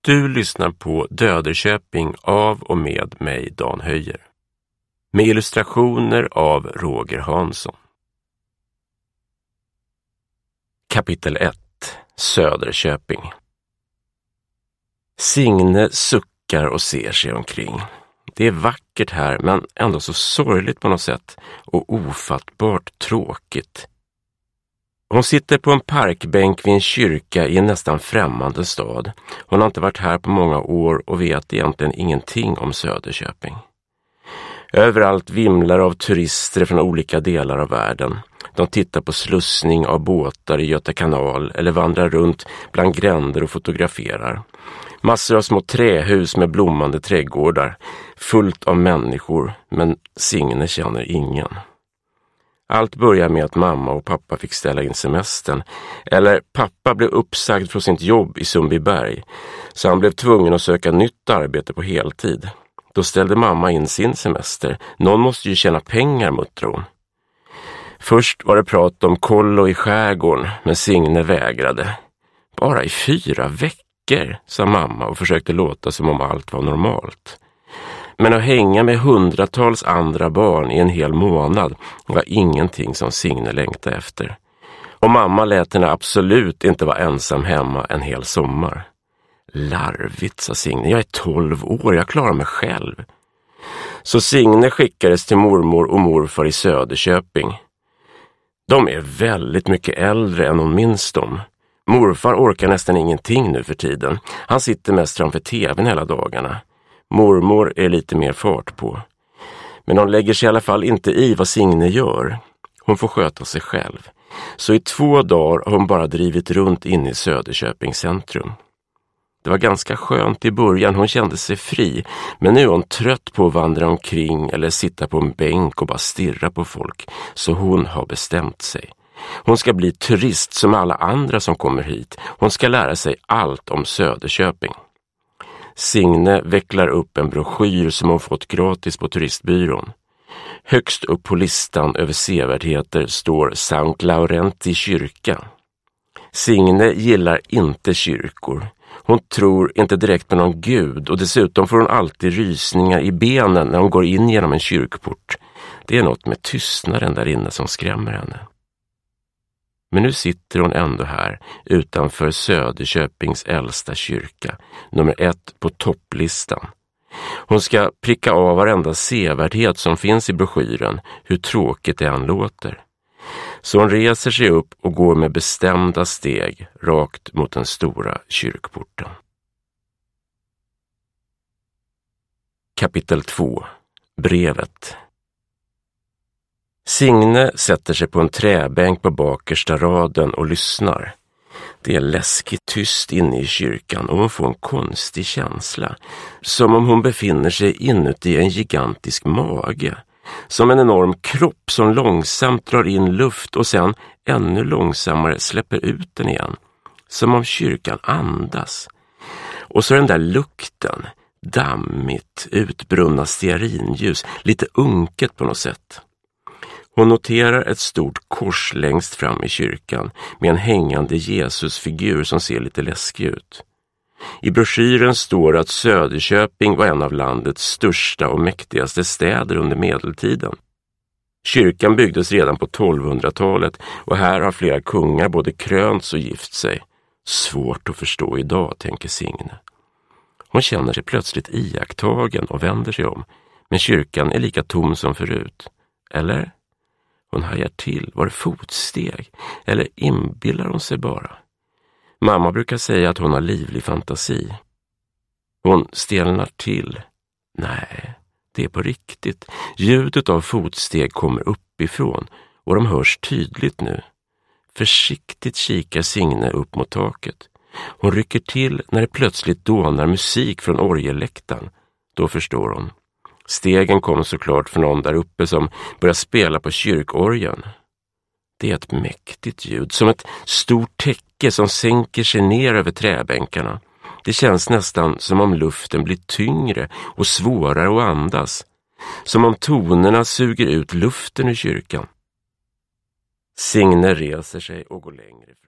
Du lyssnar på Döderköping av och med mig, Dan Höjer. Med illustrationer av Roger Hansson. Kapitel 1. Söderköping. Signe suckar och ser sig omkring. Det är vackert här, men ändå så sorgligt på något sätt och ofattbart tråkigt. Hon sitter på en parkbänk vid en kyrka i en nästan främmande stad. Hon har inte varit här på många år och vet egentligen ingenting om Söderköping. Överallt vimlar av turister från olika delar av världen. De tittar på slussning av båtar i Göta kanal eller vandrar runt bland gränder och fotograferar. Massor av små trähus med blommande trädgårdar, fullt av människor, men Signe känner ingen. Allt börjar med att mamma och pappa fick ställa in semestern. Eller pappa blev uppsagd från sitt jobb i Sundbyberg, så han blev tvungen att söka nytt arbete på heltid. Då ställde mamma in sin semester. Någon måste ju tjäna pengar, muttrade hon. Först var det prat om kollo i skärgården, men Signe vägrade. Bara i 4 veckor, sa mamma och försökte låta som om allt var normalt. Men att hänga med hundratals andra barn i en hel månad var ingenting som Signe längtade efter. Och mamma lät henne absolut inte vara ensam hemma en hel sommar. Larvigt, sa Signe. Jag är 12 år, jag klarar mig själv. Så Signe skickades till mormor och morfar i Söderköping. De är väldigt mycket äldre än hon minns dem. Morfar orkar nästan ingenting nu för tiden. Han sitter mest framför tvn hela dagarna. Mormor är lite mer fart på. Men hon lägger sig i alla fall inte i vad Signe gör. Hon får sköta sig själv. Så i 2 dagar har hon bara drivit runt in i Söderköpings centrum. Det var ganska skönt i början, hon kände sig fri. Men nu är hon trött på att vandra omkring eller sitta på en bänk och bara stirra på folk. Så hon har bestämt sig. Hon ska bli turist som alla andra som kommer hit. Hon ska lära sig allt om Söderköping. Signe vecklar upp en broschyr som hon fått gratis på turistbyrån. Högst upp på listan över sevärdheter står Sankt Laurenti kyrka. Signe gillar inte kyrkor. Hon tror inte direkt på någon gud och dessutom får hon alltid rysningar i benen när hon går in genom en kyrkport. Det är något med tystnaden där inne som skrämmer henne. Men nu sitter hon ändå här utanför Söderköpings äldsta kyrka, nummer 1 på topplistan. Hon ska pricka av varenda sevärdhet som finns i broschyren, hur tråkigt det än låter. Så hon reser sig upp och går med bestämda steg rakt mot den stora kyrkporten. Kapitel 2. Brevet. Signe sätter sig på en träbänk på bakersta raden och lyssnar. Det är läskigt tyst inne i kyrkan och hon får en konstig känsla. Som om hon befinner sig inuti en gigantisk mage. Som en enorm kropp som långsamt drar in luft och sen ännu långsammare släpper ut den igen. Som om kyrkan andas. Och så den där lukten, dammigt, utbrunna stearinljus, lite unket på något sätt. Hon noterar ett stort kors längst fram i kyrkan med en hängande Jesusfigur som ser lite läskig ut. I broschyren står att Söderköping var en av landets största och mäktigaste städer under medeltiden. Kyrkan byggdes redan på 1200-talet och här har flera kungar både krönts och gift sig. Svårt att förstå idag, tänker Signe. Hon känner sig plötsligt iakttagen och vänder sig om, men kyrkan är lika tom som förut. Eller? Hon hajar till. Var det fotsteg? Eller inbillar hon sig bara? Mamma brukar säga att hon har livlig fantasi. Hon stelnar till. Nej, det är på riktigt. Ljudet av fotsteg kommer uppifrån och de hörs tydligt nu. Försiktigt kikar Signe upp mot taket. Hon rycker till när det plötsligt dånar musik från orgelläktaren. Då förstår hon. Stegen kom såklart från någon där uppe som börjar spela på kyrkorgeln. Det är ett mäktigt ljud, som ett stort täcke som sänker sig ner över träbänkarna. Det känns nästan som om luften blir tyngre och svårare att andas. Som om tonerna suger ut luften ur kyrkan. Signe reser sig och går längre fram.